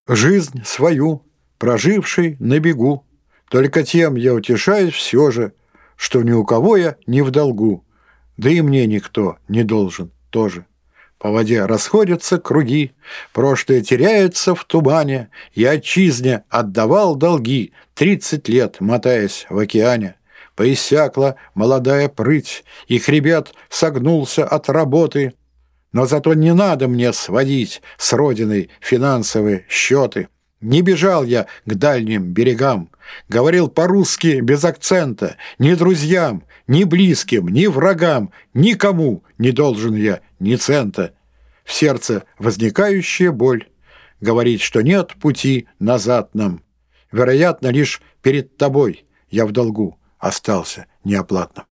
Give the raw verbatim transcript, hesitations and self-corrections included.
жизнь свою, проживший на бегу. Только тем я утешаюсь все же, что ни у кого я не в долгу, да и мне никто не должен тоже. По воде расходятся круги, прошлое теряется в тумане, я отчизне отдавал долги, тридцать лет мотаясь в океане. Поиссякла молодая прыть, и хребет согнулся от работы, но зато не надо мне сводить с родиной финансовые счеты. Не бежал я к дальним берегам, говорил по-русски без акцента, ни друзьям, ни близким, ни врагам, никому не должен я ни цента. В сердце возникающая боль говорит, что нет пути назад нам. Вероятно, лишь перед тобой я в долгу остался неоплатным.